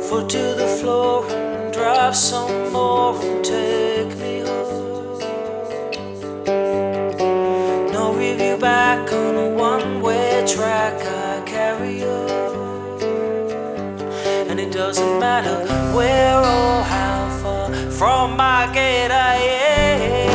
foot to the floor and drive some more and take me home. No review back on a one-way track, I carry on. And it doesn't matter where or how far from my gate I am.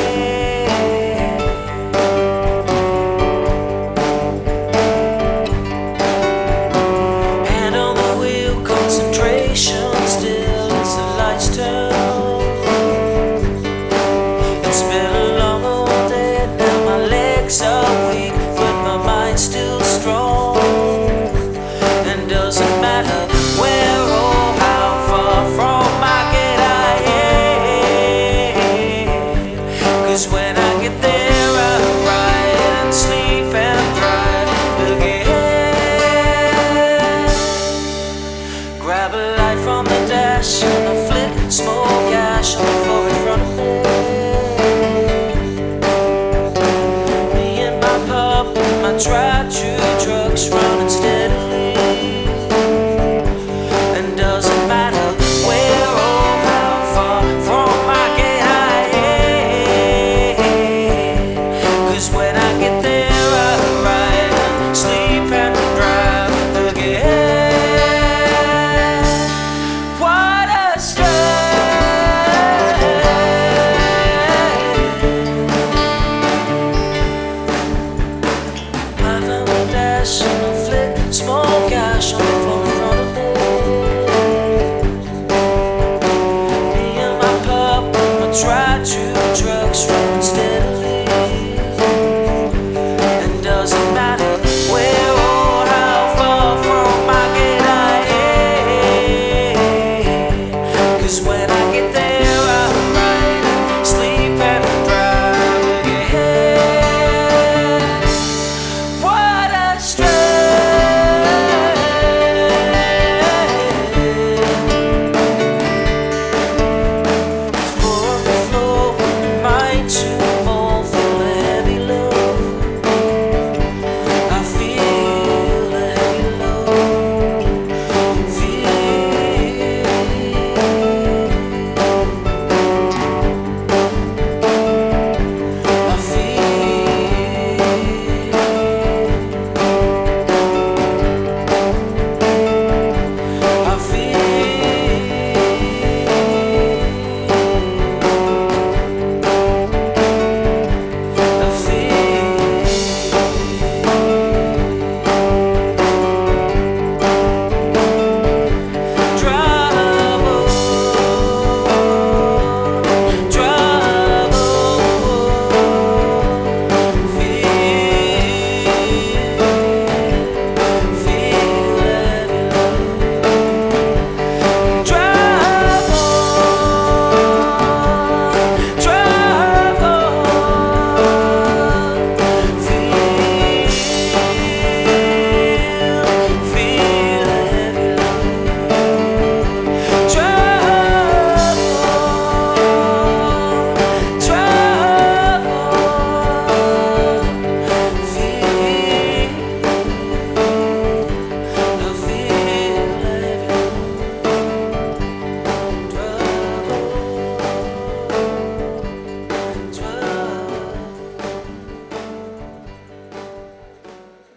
Hand on the wheel, concentration still as the lights turn on. It's been a long old day, now my legs are weak, but my mind's still strong. And doesn't matter where or how far from my gate I am. 'Cause when I get there I ride and sleep and drive again. Grab a light from the dash,